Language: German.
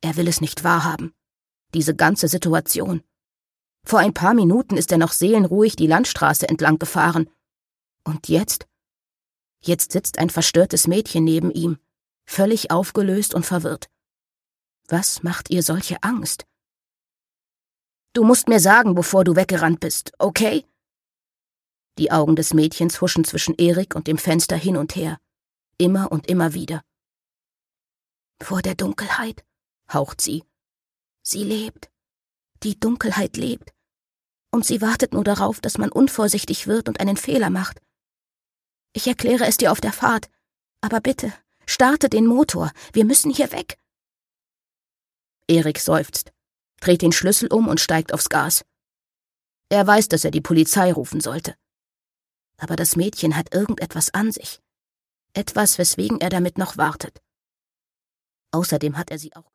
Er will es nicht wahrhaben. Diese ganze Situation. Vor ein paar Minuten ist er noch seelenruhig die Landstraße entlang gefahren. Und jetzt? Jetzt sitzt ein verstörtes Mädchen neben ihm, völlig aufgelöst und verwirrt. Was macht ihr solche Angst? Du musst mir sagen, bevor du weggerannt bist, okay? Die Augen des Mädchens huschen zwischen Erik und dem Fenster hin und her. Immer und immer wieder. Vor der Dunkelheit, haucht sie. Sie lebt. Die Dunkelheit lebt. Und sie wartet nur darauf, dass man unvorsichtig wird und einen Fehler macht. Ich erkläre es dir auf der Fahrt. Aber bitte, starte den Motor. Wir müssen hier weg. Erik seufzt, dreht den Schlüssel um und steigt aufs Gas. Er weiß, dass er die Polizei rufen sollte. Aber das Mädchen hat irgendetwas an sich. Etwas, weswegen er damit noch wartet. Außerdem hat er sie auch